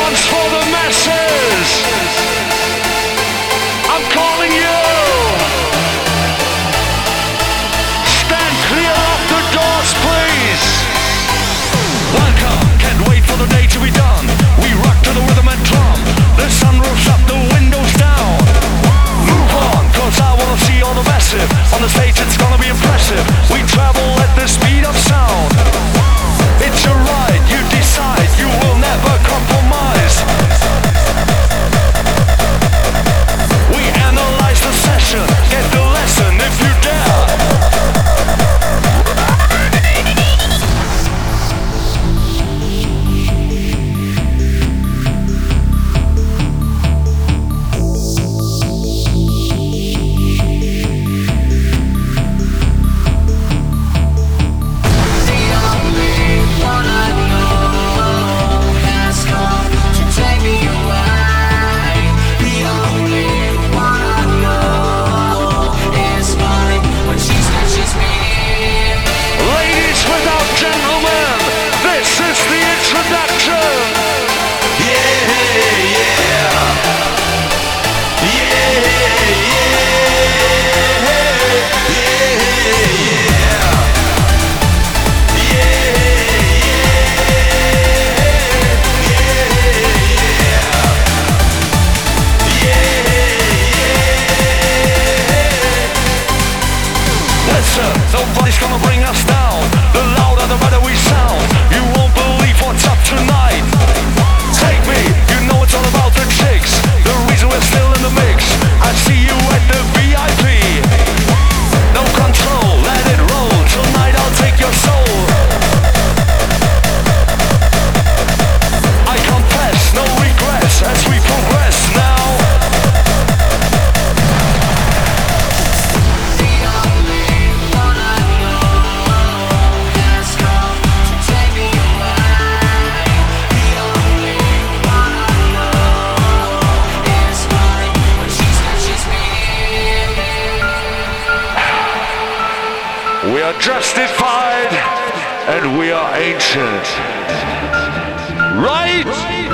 one's for the masses. I'm calling you. Stand clear of the doors, please. Welcome, can't wait for the day to be done. We rock to the rhythm and drum. The sun rolls up, the windows down. Move on, cause I wanna see all the massive. On the stage it's gonna be impressive. We travel at the speed of sound. It's your right, you decide, you will never compromise. We analyze the session, get the lesson if you dare. Nobody's gonna bring us down. The louder the better we sound. You won't believe what's up tonight. Take me, you know it's all about the chicks. The reason we're still in the mix. I see you at the VIP. No control, let it roll. Tonight I'll take your soul. I confess, no regrets as we progress now. We are justified and we are ancient. Right?